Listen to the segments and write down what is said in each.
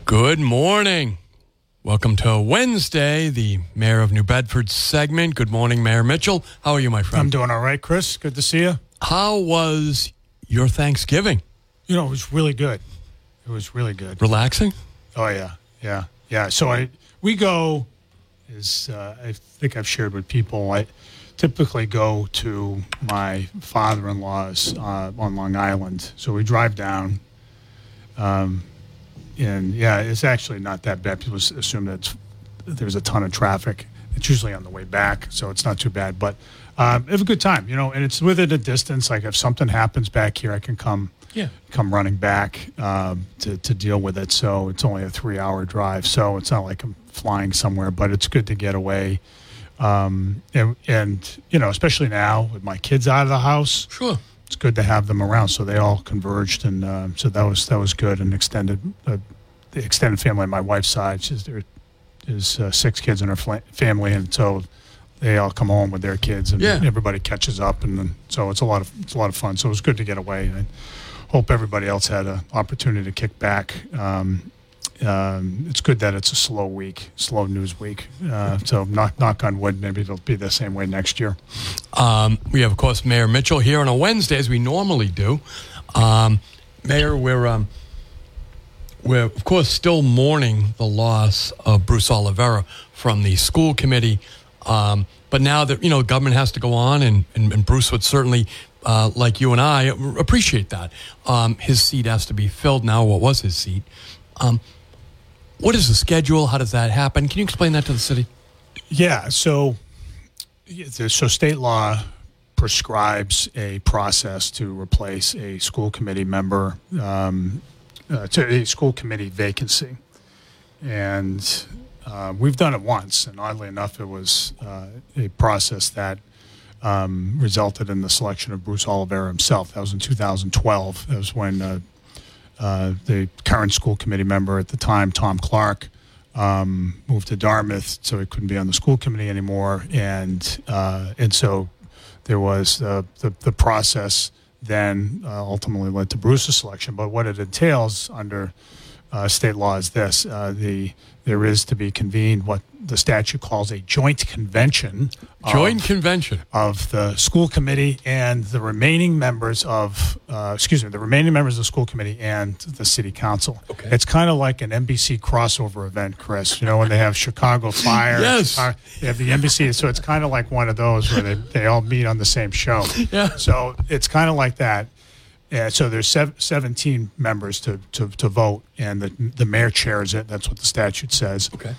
Good morning. Welcome to Wednesday, the Mayor of New Bedford segment. Good morning, Mayor Mitchell. How are you, my friend? I'm doing all right, Chris. Good to see you. How was your Thanksgiving? You know, it was really good. It was really good. Relaxing? Oh, yeah. So we go, I think I've shared with people, I typically go to my father-in-law's on Long Island. So we drive down, and yeah, it's actually not that bad. People assume that there's a ton of traffic. It's usually on the way back, so it's not too bad. But have a good time, you know, and it's within a distance. Like if something happens back here, I can come running back to deal with it. So it's only a 3-hour drive, so it's not like I'm flying somewhere. But it's good to get away, and you know, especially now with my kids out of the house. Sure. It's good to have them around, so they all converged, and so that was good. And the extended family on my wife's side, there's 6 kids in her family, and so they all come home with their kids, and everybody catches up, and then, so it's a lot of fun. So it was good to get away. And I hope everybody else had an opportunity to kick back. It's good that it's a slow news week. So knock on wood, maybe it'll be the same way next year. We have, of course, Mayor Mitchell here on a Wednesday, as we normally do. Mayor, we're of course still mourning the loss of Bruce Olivera from the school committee. But now that, you know, government has to go on, and Bruce would certainly, like you and I, appreciate that. His seat has to be filled now. What was his seat? What is the schedule? How does that happen? Can you explain that to the city? Yeah, so state law prescribes a process to replace a school committee member to a school committee vacancy. And we've done it once, and oddly enough, it was a process that resulted in the selection of Bruce Olivera himself. That was in 2012. That was when the current school committee member at the time, Tom Clark, moved to Dartmouth, so he couldn't be on the school committee anymore, and so there was the process then ultimately led to Bruce's selection. But what it entails under state law is this: there is to be convened what the statute calls a joint convention. Of the school committee and the remaining members of the school committee and the city council. Okay. It's kind of like an NBC crossover event, Chris. You know, when they have Chicago Fire. Yes. They have the NBC, so it's kind of like one of those where they all meet on the same show. Yeah. So it's kind of like that. Yeah, so there's 17 members to vote, and the mayor chairs it. That's what the statute says. Okay.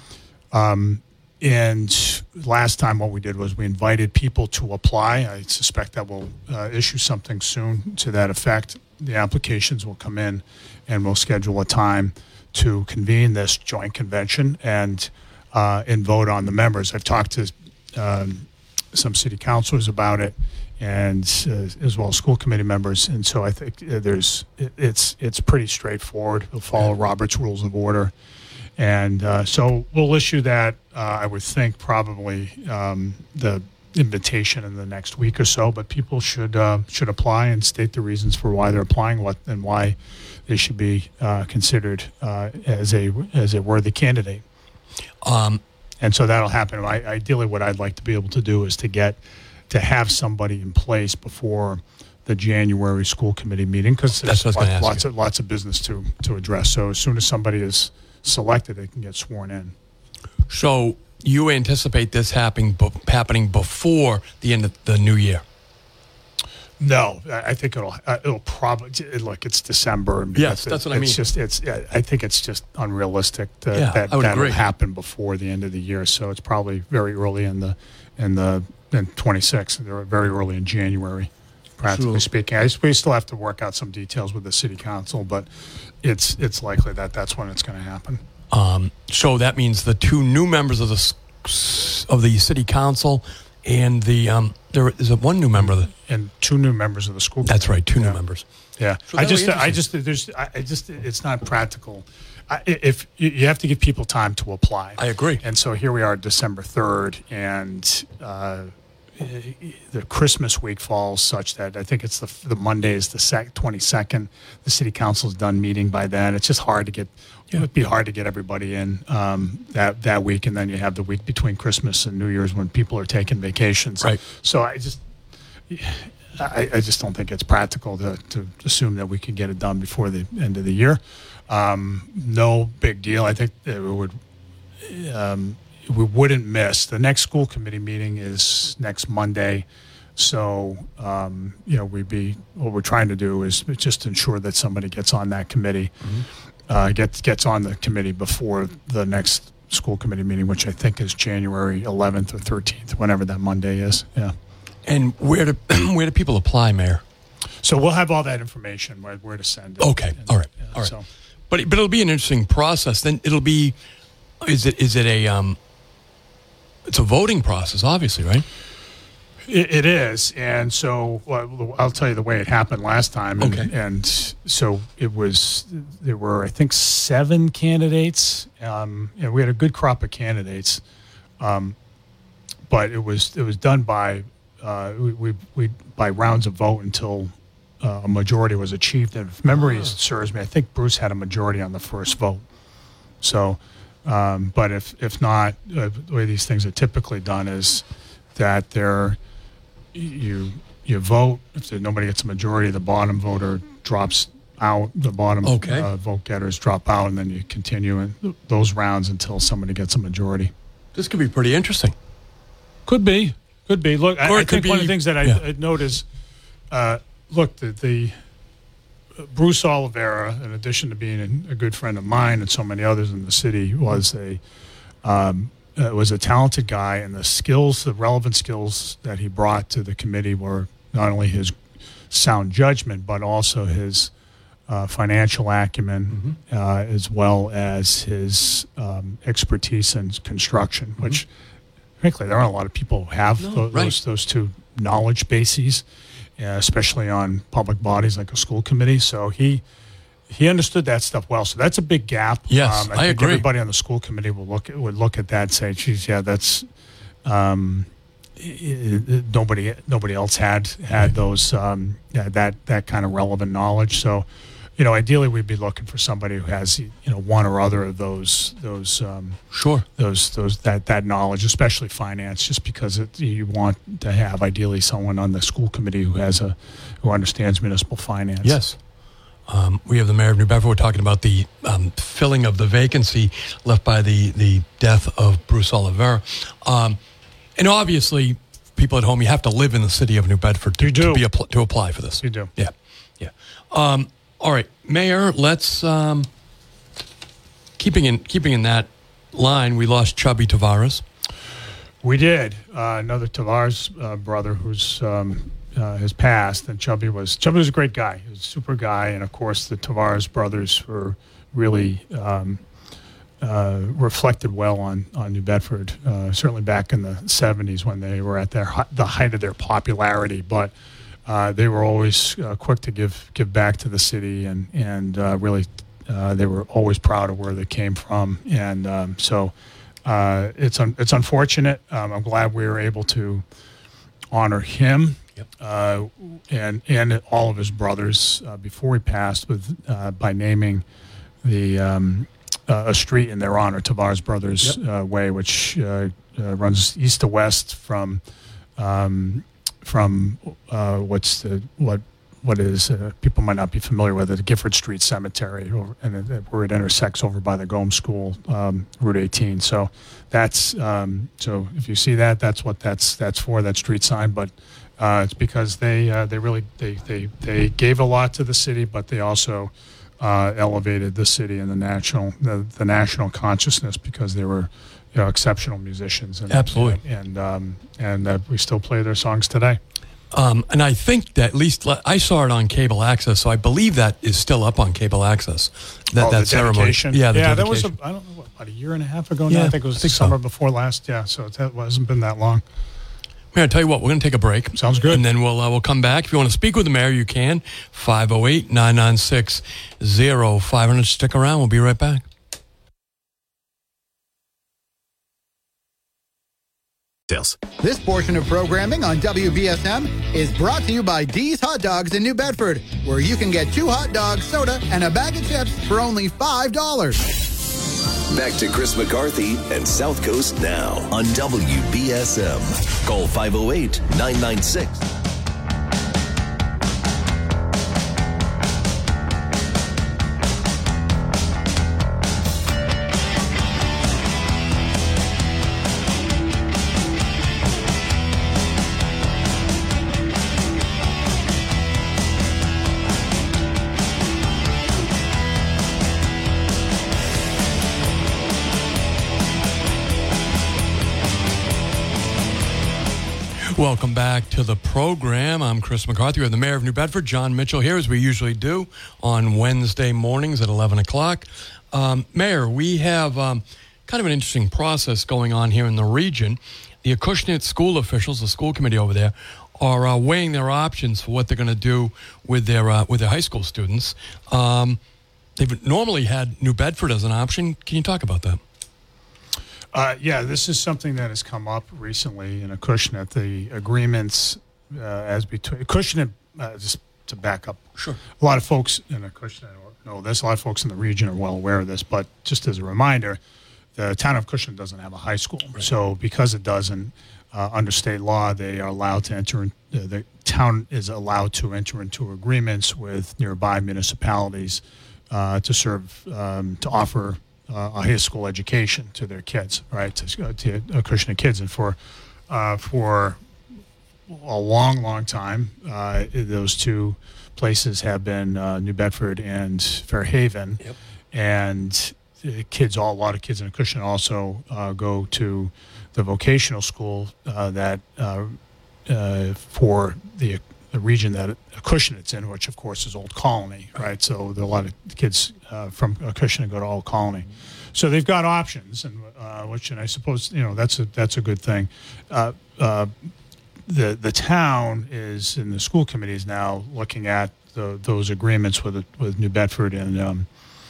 And last time what we did was we invited people to apply. I suspect that we'll issue something soon to that effect. The applications will come in, and we'll schedule a time to convene this joint convention and vote on the members. I've talked to some city councilors about it, and as well as school committee members, and so I think it's pretty straightforward. We'll follow Robert's Rules of Order, and so we'll issue that. I would think probably the invitation in the next week or so. But people should apply and state the reasons for why they're applying, and why they should be considered as a worthy candidate. And so that'll happen. Ideally, what I'd like to be able to do is to have somebody in place before the January school committee meeting, because there's lots of business to address. So as soon as somebody is selected, they can get sworn in. So you anticipate this happening before the end of the new year? No, I think it'll probably look. It's December. Yes, that's what I mean. I think it's just unrealistic that will happen before the end of the year. So it's probably very early in 26. They're very early in January, practically speaking. We still have to work out some details with the city council, but it's likely that's when it's going to happen. So that means the 2 new members of the city council, and there is one new member and 2 new members of the school committee. That's right, 2 new members. Yeah, so it's not practical. If you have to give people time to apply. I agree. And so here we are, December 3rd, and the Christmas week falls such that I think it's the Monday is the 22nd. The city council's done meeting by then. It's just hard to get. It would be hard to get everybody in that week, and then you have the week between Christmas and New Year's when people are taking vacations. Right. So I just don't think it's practical to assume that we can get it done before the end of the year. No big deal. I think that we wouldn't miss. The next school committee meeting is next Monday. So, what we're trying to do is just ensure that somebody gets on that committee, gets on the committee before the next school committee meeting, which I think is January 11th or 13th, whenever that Monday is. Yeah. And where do people apply, Mayor? So we'll have all that information, where to send it. Okay. All right. All right. So. But it'll be an interesting process. Then it'll be, is it a, it's a voting process, obviously, right? It is. And so I'll tell you the way it happened last time. And, Okay. and so there were, I think, 7 candidates. We had a good crop of candidates. But it was done by, by rounds of vote until a majority was achieved. And if memory serves me, I think Bruce had a majority on the first vote. So, but if not, the way these things are typically done is that you vote. If nobody gets a majority, the bottom voter drops out. The bottom vote getters drop out, and then you continue in those rounds until somebody gets a majority. This could be pretty interesting. Could be. Look, I think one of the things that I'd note is, look, the Bruce Oliveira, in addition to being a good friend of mine and so many others in the city, was a talented guy, and the relevant skills that he brought to the committee were not only his sound judgment, but also his financial acumen, as well as his expertise in construction, which, frankly, there aren't a lot of people who have those two knowledge bases, especially on public bodies like a school committee. So he understood that stuff well. So that's a big gap. Yes, I think agree. Everybody on the school committee would look at that and say, "Geez, yeah, that's." Nobody else had those that kind of relevant knowledge. So, ideally we'd be looking for somebody who has one or other of those that knowledge, especially finance, just because you want to have ideally someone on the school committee who understands municipal finance. Yes. We have the mayor of New Bedford. We're talking about the filling of the vacancy left by the death of Bruce Oliveira. And obviously, people at home, you have to live in the city of New Bedford to apply for this. You do. Yeah. All right, Mayor, let's, keeping in that line, we lost Chubby Tavares. We did. Another Tavares brother who's has passed, and Chubby was a great guy. He was a super guy, and of course the Tavares brothers were really reflected well on New Bedford, certainly back in the 70s when they were at the height of their popularity. But they were always quick to give back to the city, and really they were always proud of where they came from. And so it's unfortunate. I'm glad we were able to honor him. Yep. And all of his brothers before he passed by naming a street in their honor, Tavares Brothers Way, which runs east to west from what is people might not be familiar with it, the Gifford Street Cemetery, where it intersects over by the Gomes School, Route 18. So that's so if you see that's what that's for, that street sign, but. It's because they really gave a lot to the city, but they also elevated the city and the national consciousness because they were exceptional musicians. Absolutely, and we still play their songs today. And I think that at least I saw it on cable access, so I believe that is still up on cable access. That ceremony, dedication? Yeah, that dedication. was I don't know about a year and a half ago now. I think it was the summer before last. Yeah, so it hasn't been that long. Mayor, I tell you what, we're going to take a break. Sounds good. And then we'll come back. If you want to speak with the mayor, you can. 508-996-0500. Stick around. We'll be right back. This portion of programming on WBSM is brought to you by D's Hot Dogs in New Bedford, where you can get 2 hot dogs, soda, and a bag of chips for only $5. Back to Chris McCarthy and South Coast Now on WBSM. Call 508-996. Welcome back to the program. I'm Chris McCarthy. We're the Mayor of New Bedford, John Mitchell, here as we usually do on Wednesday mornings at 11 o'clock. Mayor, we have kind of an interesting process going on here in the region. The Acushnet school officials, the school committee over there, are weighing their options for what they're going to do with their high school students. They've normally had New Bedford as an option. Can you talk about that? Yeah, this is something that has come up recently in Acushnet. The agreements as between Acushnet, just to back up. Sure. A lot of folks in Acushnet know this. A lot of folks in the region are well aware of this. But just as a reminder, the town of Acushnet doesn't have a high school. Right. So because it doesn't, under state law, they are allowed to enter. The town is allowed to enter into agreements with nearby municipalities to serve, to offer a high school education to their kids, right? To Acushnet kids, and for a long time, those two places have been New Bedford and Fairhaven, yep. And a lot of kids in Acushnet also go to the vocational school that for the region that Acushnet's in, which of course is Old Colony, right? So there are a lot of kids from Acushnet go to Old Colony. So they've got options, and I suppose that's a good thing. The town is, and the school committee is now looking at those agreements with New Bedford and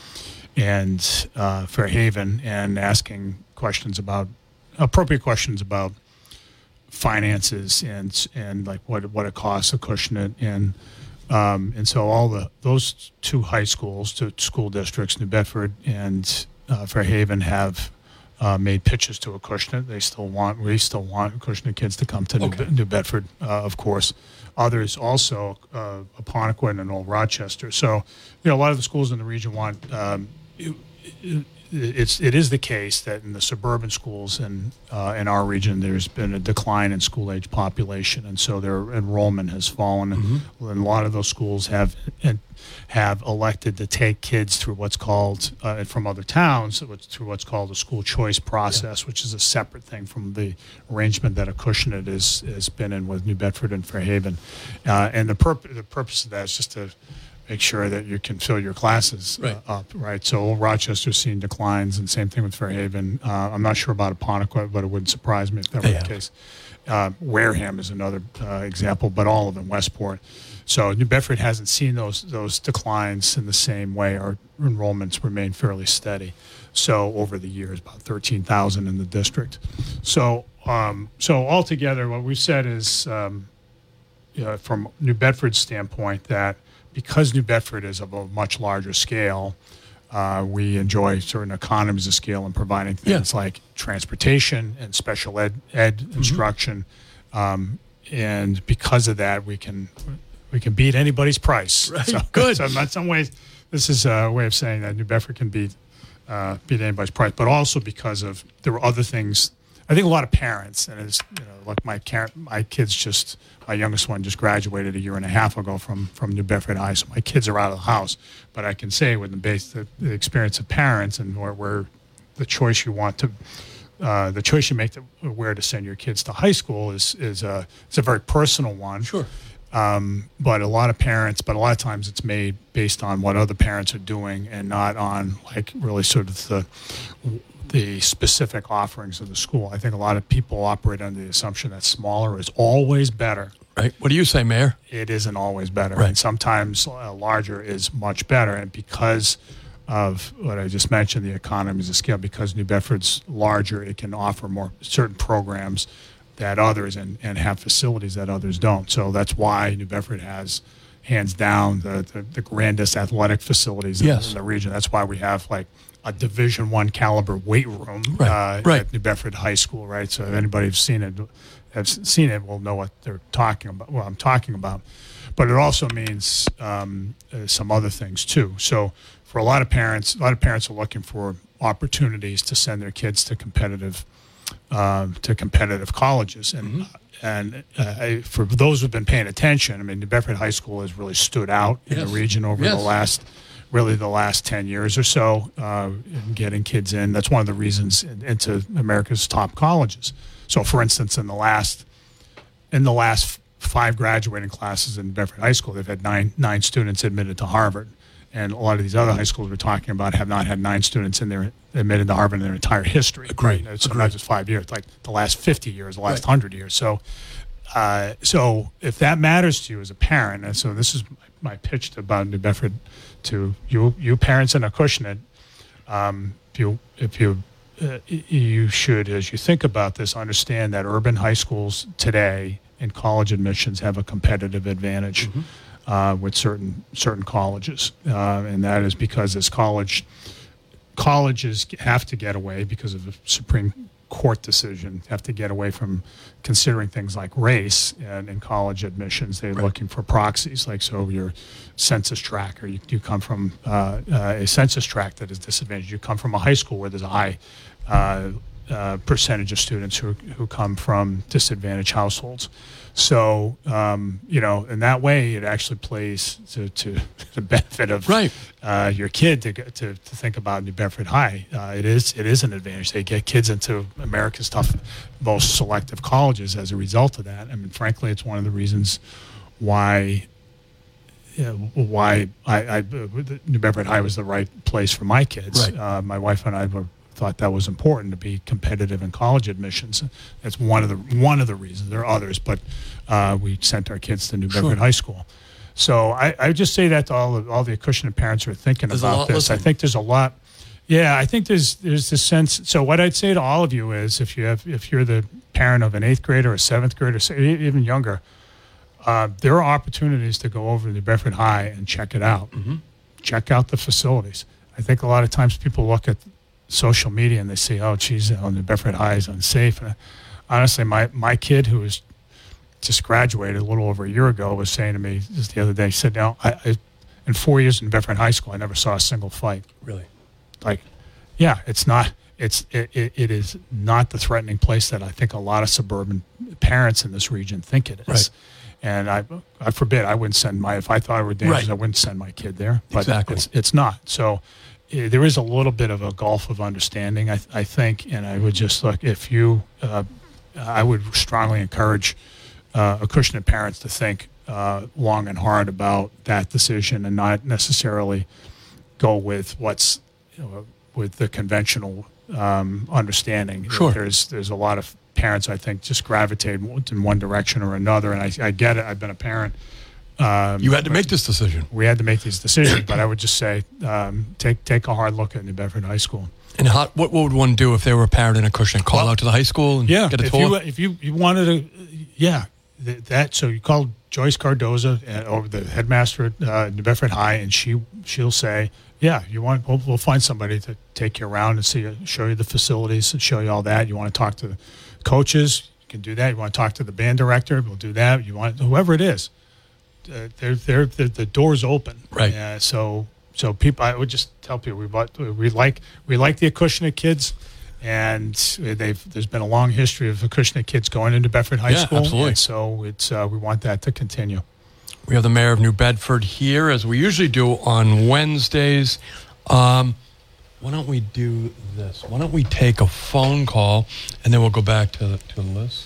Fairhaven, and asking appropriate questions about finances and like what it costs Acushnet, and so those two high schools, two school districts, New Bedford and Fairhaven, have made pitches to Acushnet. We still want Acushnet kids to come to New Bedford, of course. Others also, Apponequet and Old Rochester. So, a lot of the schools in the region want. It is the case that in the suburban schools in our region, there's been a decline in school age population, and so their enrollment has fallen. Mm-hmm. And a lot of those schools have elected to take kids through what's called from other towns through what's called a school choice process, which is a separate thing from the arrangement that Acushnet has been in with New Bedford and Fairhaven. And the purpose of that is just to make sure that you can fill your classes up, right? So Old Rochester's seen declines, and same thing with Fairhaven. I'm not sure about Apponequet, but it wouldn't surprise me if that were the case. Wareham is another example, but all of them, Westport. So New Bedford hasn't seen those declines in the same way. Our enrollments remain fairly steady. So over the years, about 13,000 in the district. So altogether, what we've said is, from New Bedford's standpoint, that because New Bedford is of a much larger scale, we enjoy certain economies of scale in providing things like transportation and special ed instruction, and because of that, we can beat anybody's price. Right. So, good. So in some ways, this is a way of saying that New Bedford can beat anybody's price, but also because there were other things. I think a lot of parents, and it's like my youngest one just graduated a year and a half ago from New Bedford High, so my kids are out of the house. But I can say with the experience of parents and where the choice you want to, the choice you make where to send your kids to high school is a very personal one. Sure. But a lot of times it's made based on what other parents are doing and not on like really sort of the specific offerings of the school. I think a lot of people operate under the assumption that smaller is always better. Right. What do you say, Mayor? It isn't always better. Right. And sometimes larger is much better. And because of what I just mentioned, the economies of scale, because New Bedford's larger, it can offer more certain programs others and have facilities that others don't. So that's why New Bedford has, hands down, the grandest athletic facilities in the region. That's why we have like a Division I caliber weight room at New Bedford High School, right? So if anybody has seen it will know what they're talking about. What I'm talking about, but it also means some other things too. So for a lot of parents are looking for opportunities to send their kids to competitive colleges, and for those who've been paying attention, I mean, New Bedford High School has really stood out in the region over the last 10 years or so, in getting kids in. That's one of the reasons into America's top colleges. So, for instance, in the last 5 graduating classes in Bedford High School, they've had nine students admitted to Harvard. And a lot of these other high schools we're talking about have not had 9 students in there admitted to Harvard in their entire history. Agreed. Right? So not just 5 years, like the last 50 years, the last 100 years. So, so if that matters to you as a parent, and so this is my pitch about New Bedford to you parents in Acushnet, you should, as you think about this, understand that urban high schools today in college admissions have a competitive advantage. With certain colleges, and that is because as colleges have to get away, because of the Supreme Court decision, have to get away from considering things like race and in college admissions. They're looking for proxies, like so your census tract, or you come from a census tract that is disadvantaged. You come from a high school where there's a high percentage of students who come from disadvantaged households. So, in that way, it actually plays to the benefit of your kid to think about New Bedford High. It is an advantage. They get kids into America's most selective colleges as a result of that. I mean, frankly, it's one of the reasons why New Bedford High was the right place for my kids. My wife and I thought that was important to be competitive in college admissions. That's one of the reasons. There are others, but we sent our kids to New Bedford High School. So I just say that to all the Acushnet parents who are thinking about this. I think there's a lot. Yeah, I think there's this sense. So what I'd say to all of you is, if you're the parent of an 8th grader or 7th grader, even younger, there are opportunities to go over to New Bedford High and check it out. Check out the facilities. I think a lot of times people look at social media and they say, "Oh, geez, New Bedford High is unsafe." And honestly, my kid, who was just graduated a little over a year ago, was saying to me just the other day, he said, "No, I in 4 years in New Bedford High School, I never saw a single fight." Really? Like, yeah, it is not the threatening place that I think a lot of suburban parents in this region think it is. Right. And I forbid, I wouldn't send if I thought it were dangerous, I wouldn't send my kid there. But it's not. So there is a little bit of a gulf of understanding, I think, and I would just look, I would strongly encourage Acushnet parents to think long and hard about that decision and not necessarily go with what's with the conventional understanding. Sure. There's a lot of parents, I think, just gravitate in one direction or another, and I get it. I've been a parent. You had to make this decision. We had to make these decisions, but I would just say take a hard look at New Bedford High School. And what would one do if they were a parent in Acushnet? Call out to the high school and get a tour? If you wanted to, so you call Joyce Cardoza, or the headmaster at New Bedford High, and she'll say, "Yeah, we'll find somebody to take you around and show you the facilities, and show you all that. You want to talk to the coaches, you can do that. You want to talk to the band director, we'll do that. You want whoever it is, the door's open." Right. So people, I would just tell people we like the Acushnet kids, and there's been a long history of Acushnet kids going into Bedford High School. Absolutely. And so we want that to continue. We have the mayor of New Bedford here, as we usually do on Wednesdays. Why don't we do this? Why don't we take a phone call, and then we'll go back to the list.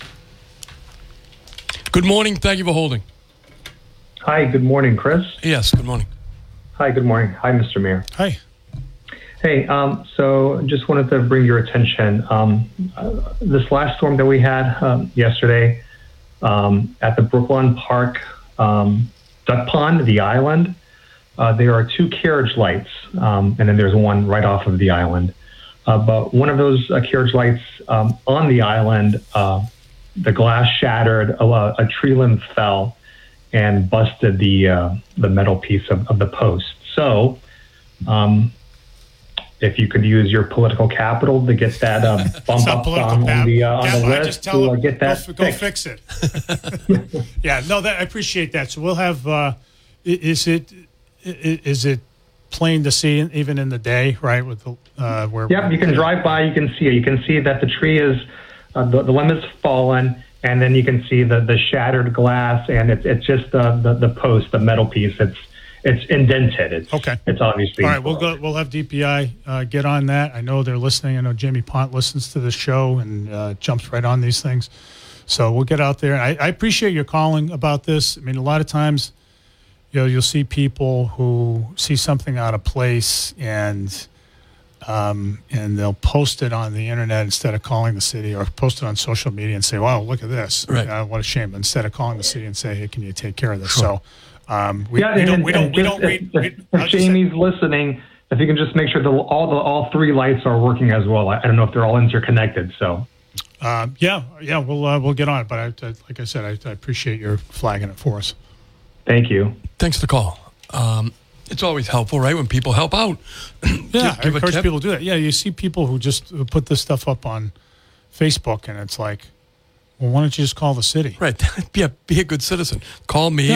Good morning. Thank you for holding. Hi, good morning, Chris. Yes, good morning. Hi, good morning. Hi, Mr. Mayor. Hi. Hey, so just wanted to bring your attention. This last storm that we had yesterday at the Brooklyn Park Duck Pond, the island, there are 2 carriage lights, and then there's one right off of the island. But one of those carriage lights on the island the glass shattered, a tree limb fell and busted the metal piece of the post. So, if you could use your political capital to get that bump up on the list, to get that go fix it. Yeah, no, I appreciate that. So we'll have. Is it plain to see even in the day, right? With the where? Yep, you can drive by. You can see it. You can see that the tree is the limb is fallen, and then you can see the shattered glass, and it's just the post, the metal piece. It's indented. It's obviously. All right, we'll have DPI get on that. I know they're listening. I know Jamie Pont listens to the show and jumps right on these things. So we'll get out there. I appreciate your calling about this. I mean, a lot of times, you'll see people who see something out of place and they'll post it on the internet instead of calling the city, or post it on social media and say, "Wow, look at this! Right. What a shame!" Instead of calling the city and say, "Hey, can you take care of this?" Sure. So. We don't read. If Jamie's listening, if you can just make sure that all three lights are working as well. I don't know if they're all interconnected. So, we'll get on it. But like I said, I appreciate your flagging it for us. Thank you. Thanks for the call. It's always helpful, right, when people help out. Yeah, I encourage people to do that. Yeah, you see people who just put this stuff up on Facebook, and it's like, well, why don't you just call the city? Right. Be a good citizen. Call me.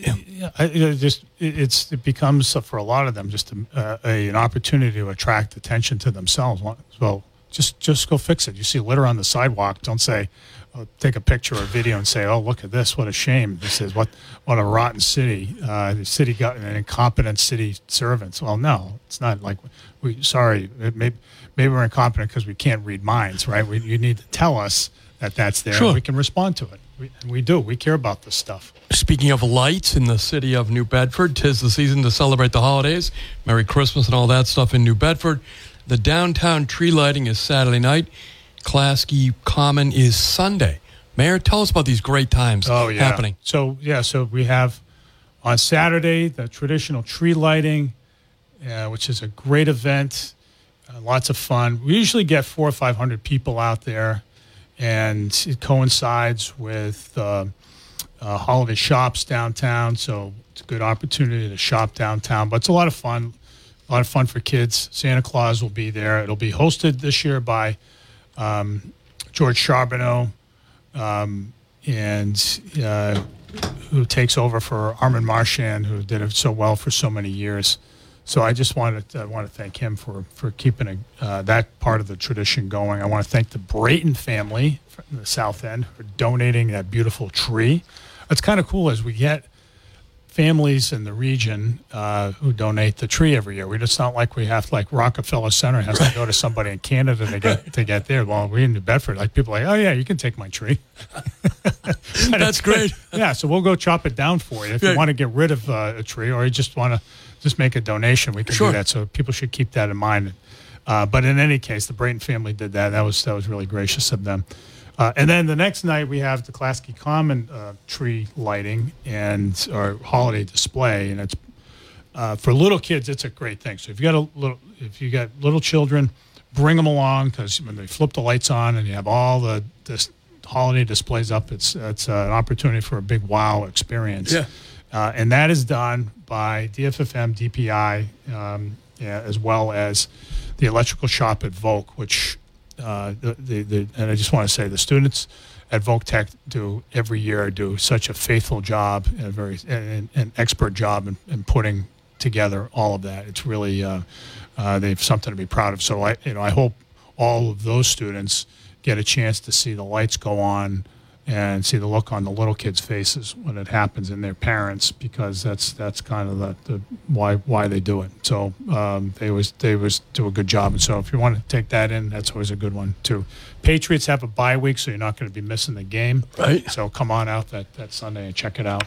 It becomes for a lot of them just an opportunity to attract attention to themselves. Well, just go fix it. You see litter on the sidewalk. Don't say, take a picture or a video and say, "Oh, look at this! What a shame! This is what a rotten city. The city got an incompetent city servants." Well, no, it's not like maybe we're incompetent because we can't read minds, right? You need to tell us that's there. Sure. And we can respond to it. We do. We care about this stuff. Speaking of lights in the city of New Bedford, 'tis the season to celebrate the holidays. Merry Christmas and all that stuff in New Bedford. The downtown tree lighting is Saturday night. Klasky Common is Sunday. Mayor, tell us about these great times happening. So we have on Saturday the traditional tree lighting, which is a great event, lots of fun. We usually get 400 or 500 people out there. And it coincides with holiday shops downtown, so it's a good opportunity to shop downtown. But it's a lot of fun for kids. Santa Claus will be there. It'll be hosted this year by George Charbonneau, who takes over for Armand Marchand, who did it so well for so many years. So I just want to thank him for keeping that part of the tradition going. I want to thank the Brayton family from the South End for donating that beautiful tree. It's kind of cool as we get families in the region who donate the tree every year. It's not like we have like Rockefeller Center has to go to somebody in Canada to get there. Well, we're in New Bedford. Like people are like, oh yeah, you can take my tree. That's great. Yeah, so we'll go chop it down for you if you want to get rid of a tree, or you just want to just make a donation. We can do that. So people should keep that in mind. But in any case, the Brayton family did that. That was really gracious of them. And then the next night we have the Klasky Common tree lighting and our holiday display, and it's for little kids. It's a great thing. So if you got little children, bring them along, because when they flip the lights on and you have all this holiday displays up, it's an opportunity for a big wow experience. Yeah. And that is done by DFFM, DPI, as well as the electrical shop at Volk, which and I just want to say the students at Volk Tech do such a faithful job and an expert job in putting together all of that. It's really they have something to be proud of. So I hope all of those students get a chance to see the lights go on and see the look on the little kids' faces when it happens, and their parents, because that's kind of the why they do it. So they always do a good job. And so if you want to take that in, that's always a good one too. Patriots have a bye week, so you're not going to be missing the game. Right. So come on out that Sunday and check it out.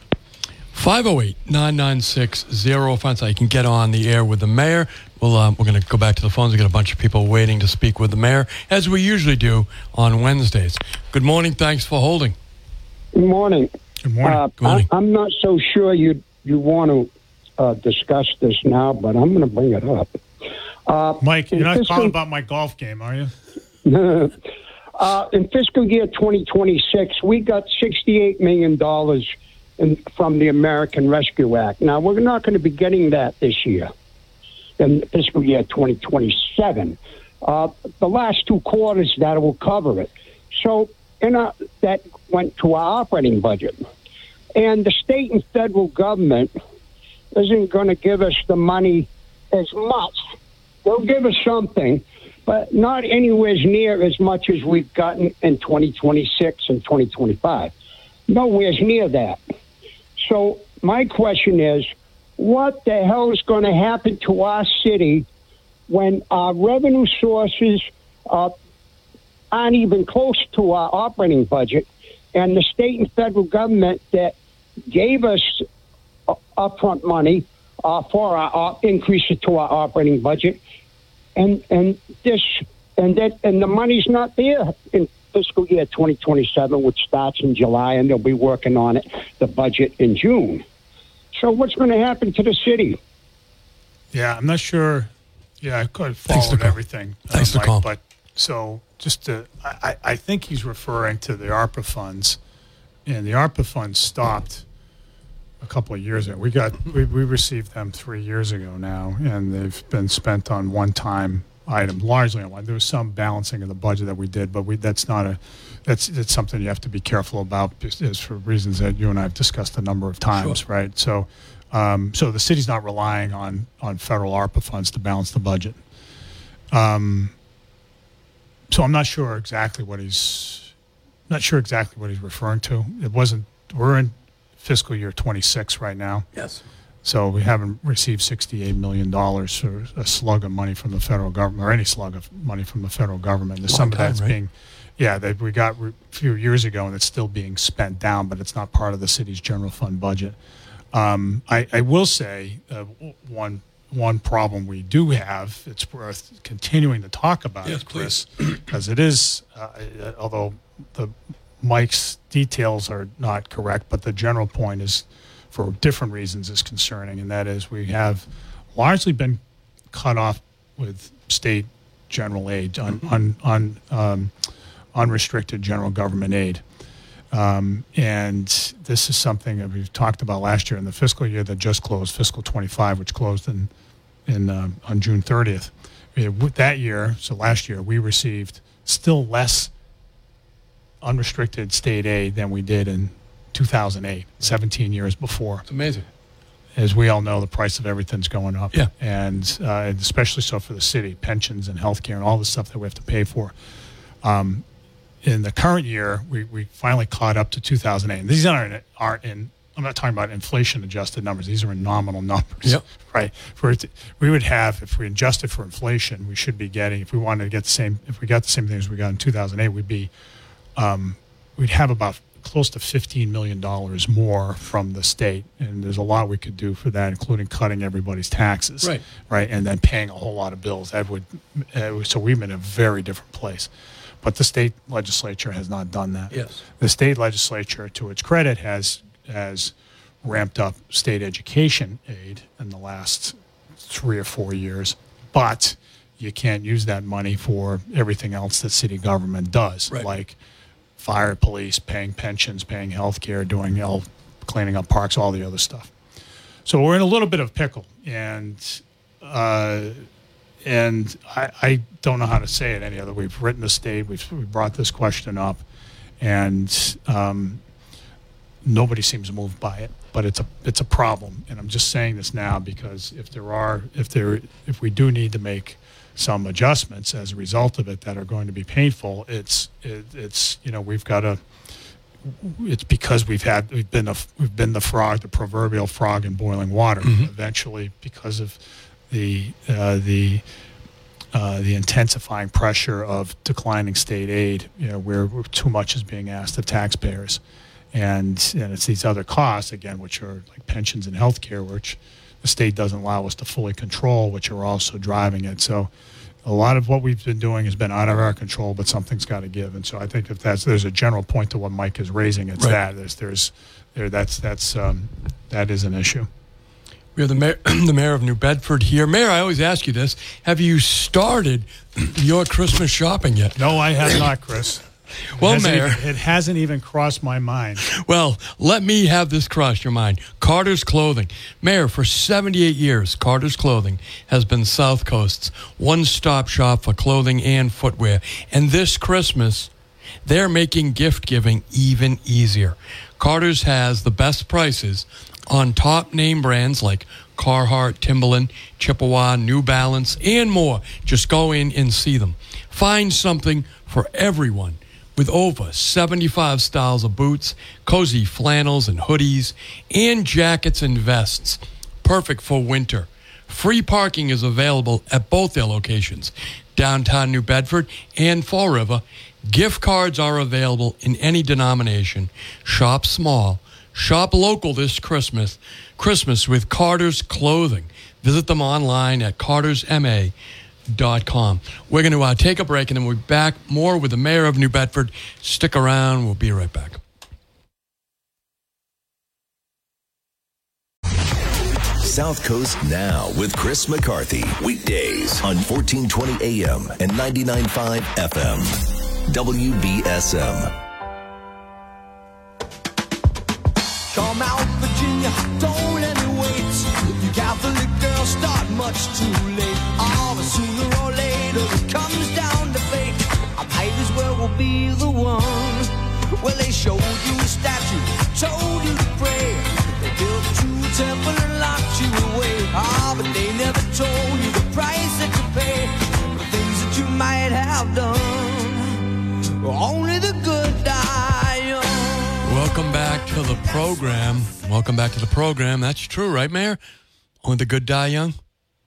508-996-05. So you can get on the air with the mayor. We're going to go back to the phones. We've got a bunch of people waiting to speak with the mayor, as we usually do on Wednesdays. Good morning. Thanks for holding. Good morning. Good morning. Good morning. I'm not so sure you want to discuss this now, but I'm going to bring it up. Mike, you're not calling about my golf game, are you? In fiscal year 2026, we got $68 million from the American Rescue Act. Now, we're not going to be getting that this year, in fiscal year 2027. The last 2 quarters, that will cover it. So that went to our operating budget. And the state and federal government isn't going to give us the money as much. They'll give us something, but not anywhere near as much as we've gotten in 2026 and 2025. Nowhere near that. So my question is, what the hell is going to happen to our city when our revenue sources aren't even close to our operating budget, and the state and federal government that gave us upfront money for our increases to our operating budget, and the money's not there in fiscal year 2027, which starts in July, and they'll be working on it, the budget in June. So what's going to happen to the city? Yeah, I'm not sure. Yeah, I could have followed everything. Thanks for Mike, calling. But so just to, I think he's referring to the ARPA funds, and the ARPA funds stopped a couple of years ago. We received them 3 years ago now, and they've been spent on one-time items, largely on one. There was some balancing of the budget that we did, but that's something you have to be careful about, is for reasons that you and I have discussed a number of times, sure. Right? So, so the city's not relying on federal ARPA funds to balance the budget. So I'm not sure exactly what he's referring to. We're in fiscal year 26 right now. Yes. So we haven't received $68 million for a slug of money from the federal government, or any slug of money from the federal government. There's some of that's right? That we got a few years ago, and it's still being spent down, but it's not part of the city's general fund budget. I will say one problem we do have, it's worth continuing to talk about, yes, Chris, because it is, although Mike's details are not correct, but the general point is, for different reasons, is concerning, and that is we have largely been cut off with state general aid, unrestricted general government aid. And this is something that we've talked about last year in the fiscal year that just closed, fiscal 25, which closed on June 30th. That year, so last year, we received still less unrestricted state aid than we did in 2008, 17 years before. It's amazing. As we all know, the price of everything's going up. Yeah. And especially so for the city, pensions and healthcare and all the stuff that we have to pay for. In the current year, we finally caught up to 2008. And these aren't in, I'm not talking about inflation-adjusted numbers. These are in nominal numbers. Yep. Right? We would have, if we adjusted for inflation, we should be getting, if we wanted to get the same, if we got the same thing as we got in 2008, we'd have about close to $15 million more from the state, and there's a lot we could do for that, including cutting everybody's taxes, right, and then paying a whole lot of bills. That would, so we've been in a very different place. But the state legislature has not done that. Yes, the state legislature, to its credit, has ramped up state education aid in the last 3 or 4 years, but you can't use that money for everything else that city government does, like fire, police, paying pensions, paying health care, doing cleaning up parks, all the other stuff. So we're in a little bit of pickle, and I don't know how to say it any other. We've written the state, we've brought this question up, and nobody seems moved by it. But it's a problem, and I'm just saying this now because if we do need to make some adjustments as a result of it that are going to be painful, it's because we've been the frog, the proverbial frog in boiling water. Mm-hmm. Eventually, because of the intensifying pressure of declining state aid, where too much is being asked of taxpayers, and it's these other costs again, which are like pensions and health care, which the state doesn't allow us to fully control, which are also driving it. So a lot of what we've been doing has been out of our control, but something's got to give. And so I think if there's a general point to what Mike is raising, it's that that is an issue. We have the mayor of New Bedford here. Mayor, I always ask you this: have you started your Christmas shopping yet? No, I have not, Chris. Well, Mayor. It hasn't even crossed my mind. Well, let me have this cross your mind. Carter's Clothing. Mayor, for 78 years, Carter's Clothing has been South Coast's one-stop shop for clothing and footwear. And this Christmas, they're making gift giving even easier. Carter's has the best prices on top name brands like Carhartt, Timberland, Chippewa, New Balance, and more. Just go in and see them. Find something for everyone with over 75 styles of boots, cozy flannels and hoodies, and jackets and vests. Perfect for winter. Free parking is available at both their locations, downtown New Bedford and Fall River. Gift cards are available in any denomination. Shop small. Shop local this Christmas with Carter's Clothing. Visit them online at cartersma.com. We're going to take a break, and then we'll be back more with the Mayor of New Bedford. Stick around. We'll be right back. South Coast Now with Chris McCarthy. Weekdays on 1420 AM and 99.5 FM. WBSM. Come out, Virginia, don't let me wait. You Catholic girls start much too late. Oh, but sooner or later it comes down to fate. I might as well will be the one. Well, they showed you a statue, told you to pray. They built you a temple and locked you away. Oh, but they never told you the price that you pay for the things that you might have done. Only the good die young. Welcome back to the program. Welcome back to the program. That's true, right, Mayor? Only the good die young?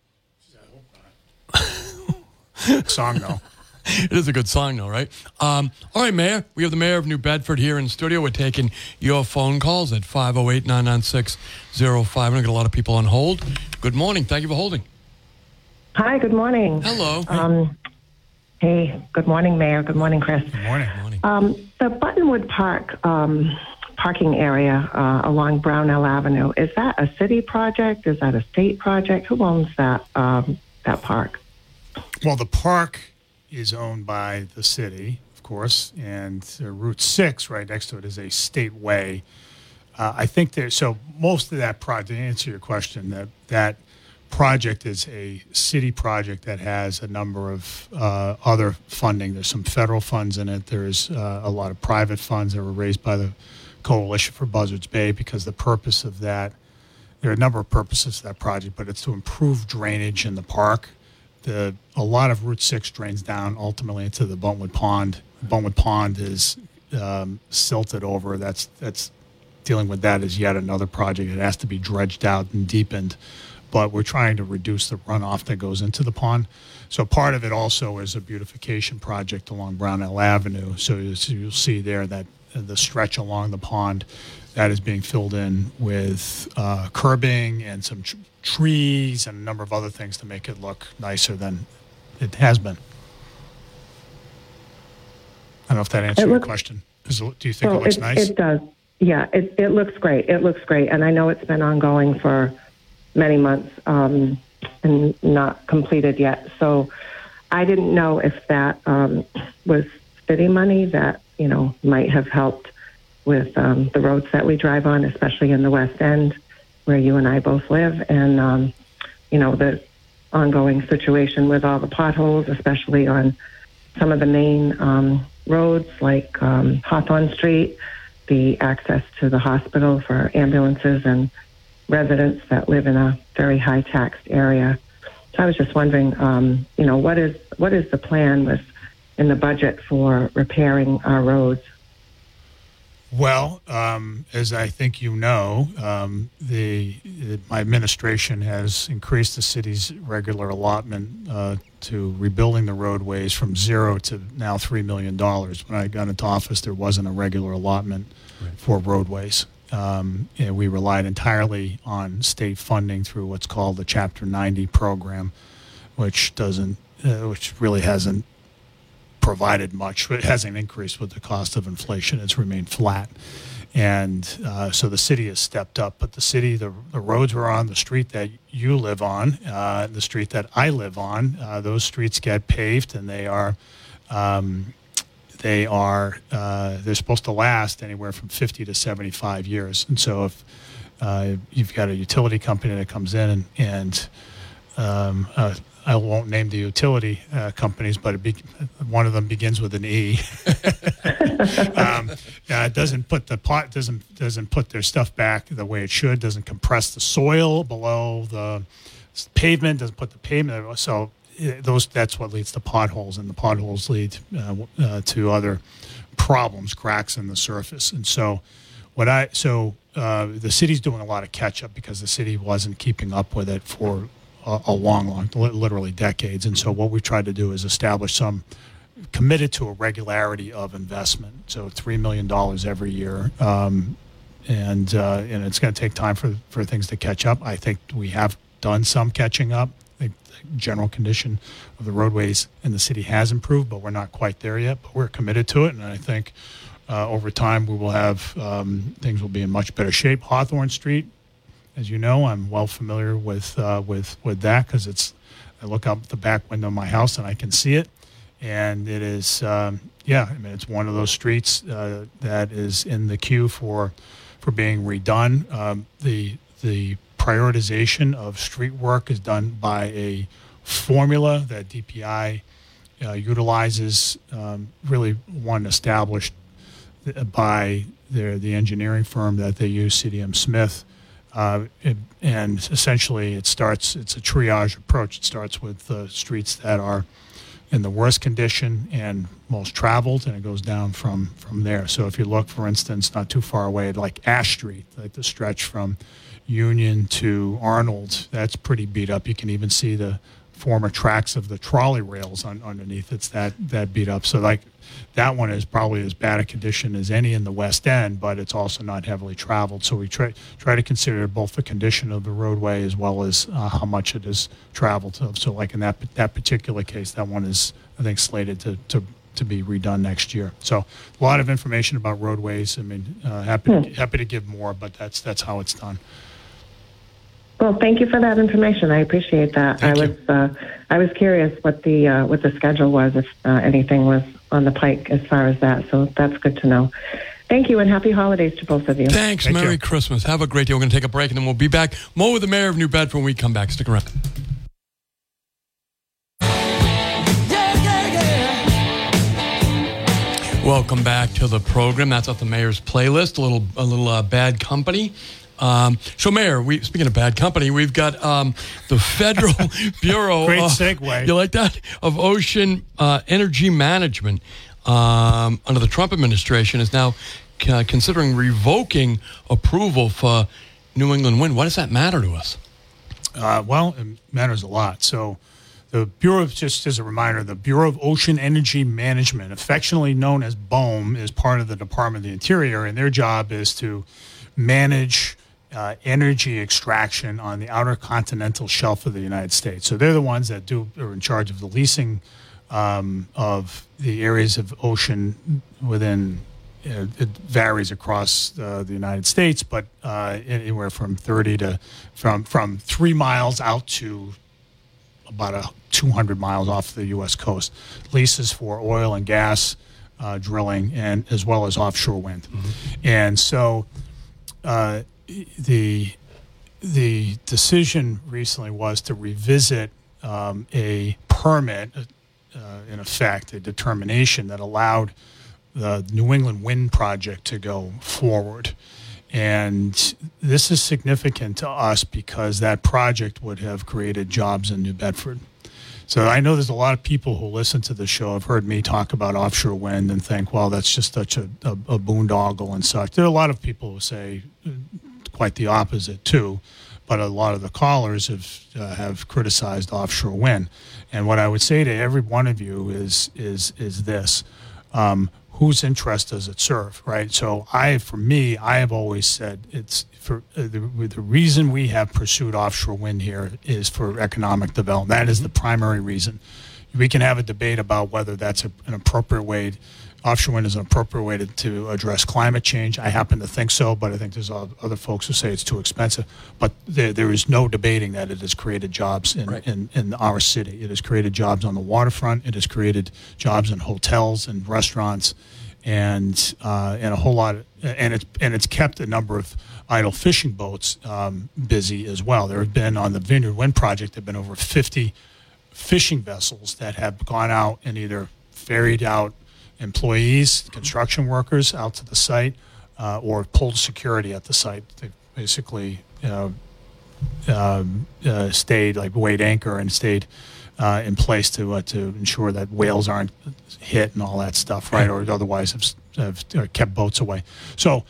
Song, though. It is a good song, though, right? All right, Mayor. We have the Mayor of New Bedford here in the studio. We're taking your phone calls at 508-996-05. We're going to get a lot of people on hold. Good morning. Thank you for holding. Hi, good morning. Hello. Hey, good morning, Mayor. Good morning, Chris. Good morning. The Buttonwood Park parking area along Brownell Avenue, is that a city project? Is that a state project? Who owns that park? Well, the park is owned by the city, of course, and Route 6 right next to it is a state way. I think so most of that project, to answer your question, that project is a city project that has a number of other funding. There's some federal funds in it. There's a lot of private funds that were raised by the Coalition for Buzzards Bay, because the purpose of that, there are a number of purposes to that project, but it's to improve drainage in the park. A lot of Route 6 drains down ultimately into the Buntwood Pond. Buntwood Pond is silted over. That's dealing with that is yet another project. It has to be dredged out and deepened. But we're trying to reduce the runoff that goes into the pond. So part of it also is a beautification project along Brownell Avenue. So you'll see there that the stretch along the pond, that is being filled in with curbing and some trees and a number of other things to make it look nicer than it has been. I don't know if that answered your question. Do you think it looks nice? It does. Yeah, it looks great. It looks great. And I know it's been ongoing for many months and not completed yet. So I didn't know if that was city money that, might have helped with the roads that we drive on, especially in the West End where you and I both live. And, the ongoing situation with all the potholes, especially on some of the main roads like Hawthorne Street, the access to the hospital for ambulances and residents that live in a very high taxed area. So I was just wondering, what is the plan in the budget for repairing our roads? Well, as I think you know, my administration has increased the city's regular allotment to rebuilding the roadways from $0 to now $3 million. When I got into office, there wasn't a regular allotment for roadways. We relied entirely on state funding through what's called the Chapter 90 program, which really hasn't provided much. It hasn't increased with the cost of inflation. It's remained flat. And so the city has stepped up. But the roads we're on, the street that you live on, the street that I live on, those streets get paved, and they are they're supposed to last anywhere from 50 to 75 years. And so if you've got a utility company that comes in and I won't name the utility companies, but one of them begins with an E. Doesn't put their stuff back the way it should. Doesn't compress the soil below the pavement. Doesn't put the pavement. So that's what leads to potholes, and the potholes lead to other problems, cracks in the surface. And so the city's doing a lot of catch up because the city wasn't keeping up with it for a long, literally decades. And so what we tried to do is establish committed to a regularity of investment. So $3 million every year. And it's going to take time for things to catch up. I think we have done some catching up. The general condition of the roadways in the city has improved, but we're not quite there yet. But we're committed to it. And I think over time we will have, things will be in much better shape. Hawthorne Street, as you know, I'm well familiar with that because I look out the back window of my house and I can see it, and it is it's one of those streets that is in the queue for being redone. The prioritization of street work is done by a formula that DPI utilizes, really one established by the engineering firm that they use, CDM Smith. And essentially it's a triage approach. It starts with the streets that are in the worst condition and most traveled, and it goes down from there. So if you look, for instance, not too far away, like Ash Street, like the stretch from Union to Arnold, that's pretty beat up. You can even see the former tracks of the trolley rails underneath. It's that beat up. So like that one is probably as bad a condition as any in the West End, but it's also not heavily traveled. So we try to consider both the condition of the roadway as well as how much it is traveled. So like in that particular case, that one is, I think, slated to be redone next year. So a lot of information about roadways. I mean, happy to give more, but that's how it's done. Well, thank you for that information. I appreciate that. I was curious what the schedule was, if anything was on the pike as far as that. So that's good to know. Thank you, and happy holidays to both of you. Thanks. Merry Christmas. Have a great day. We're going to take a break, and then we'll be back. More with the mayor of New Bedford when we come back. Stick around. Welcome back to the program. That's off the mayor's playlist. A little Bad Company. So, Mayor, speaking of bad company, we've got the Federal Bureau. Great segue. You like that? Of Ocean Energy Management under the Trump administration is now considering revoking approval for New England Wind. Why does that matter to us? Well, it matters a lot. So the Bureau, just as a reminder, the Bureau of Ocean Energy Management, affectionately known as BOEM, is part of the Department of the Interior, and their job is to manage energy extraction on the outer continental shelf of the United States. So they're the ones that are in charge of the leasing of the areas of ocean within. It varies across the United States, but anywhere from 3 miles out to about 200 miles off the U.S. coast. Leases for oil and gas drilling, and as well as offshore wind. Mm-hmm. And so the decision recently was to revisit a permit, in effect, a determination that allowed the New England Wind project to go forward. And this is significant to us because that project would have created jobs in New Bedford. So I know there's a lot of people who listen to the show have heard me talk about offshore wind and think, well, that's just such a boondoggle and such. There are a lot of people who say quite the opposite too, but a lot of the callers have criticized offshore wind. And what I would say to every one of you is this: whose interest does it serve, right? So I have always said it's for the reason we have pursued offshore wind here is for economic development. That is the primary reason. We can have a debate about whether that's an appropriate way offshore wind is an appropriate way to address climate change. I happen to think so, but I think there's other folks who say it's too expensive. But there is no debating that it has created jobs in our city. It has created jobs on the waterfront. It has created jobs in hotels and restaurants, and a whole lot. And it's kept a number of idle fishing boats busy as well. There have been, on the Vineyard Wind Project, there have been over 50 fishing vessels that have gone out and either ferried out employees, construction workers out to the site, or pulled security at the site. They basically stayed, like weighed anchor and stayed in place to ensure that whales aren't hit and all that stuff, right? Or otherwise have kept boats away. So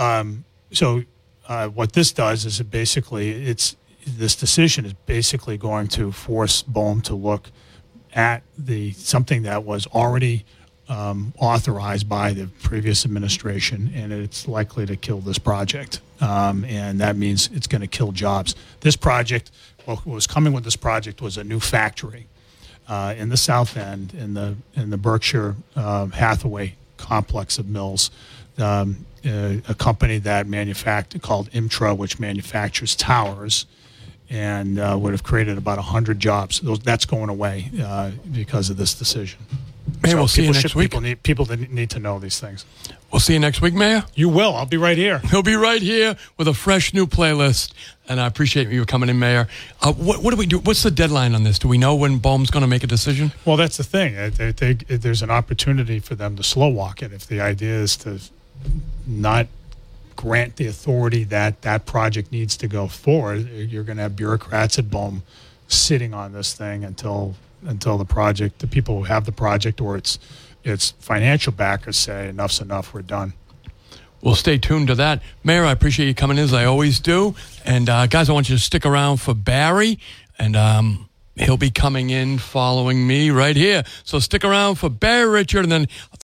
what this does is this decision is basically going to force BOEM to look at something that was already authorized by the previous administration, and it's likely to kill this project. And that means it's going to kill jobs. This project, what was coming with this project was a new factory in the South End, in the Berkshire Hathaway complex of mills. A company that called Imtra, which manufactures towers, and would have created about 100 jobs. That's going away because of this decision. Mayor, we'll see you next week. People need to know these things. We'll see you next week, Mayor. You will. I'll be right here. He'll be right here with a fresh new playlist, and I appreciate you coming in, Mayor. What do we do? What's the deadline on this? Do we know when BOEM's going to make a decision? Well, that's the thing. There's an opportunity for them to slow walk it if the idea is to not grant the authority that project needs to go forward. You're going to have bureaucrats at BOEM sitting on this thing until the people who have the project or its financial backers say enough's enough, we're done. We'll stay tuned to that. Mayor, I appreciate you coming in as I always do. And guys, I want you to stick around for Barry, and he'll be coming in following me right here. So stick around for Barry Richard, and then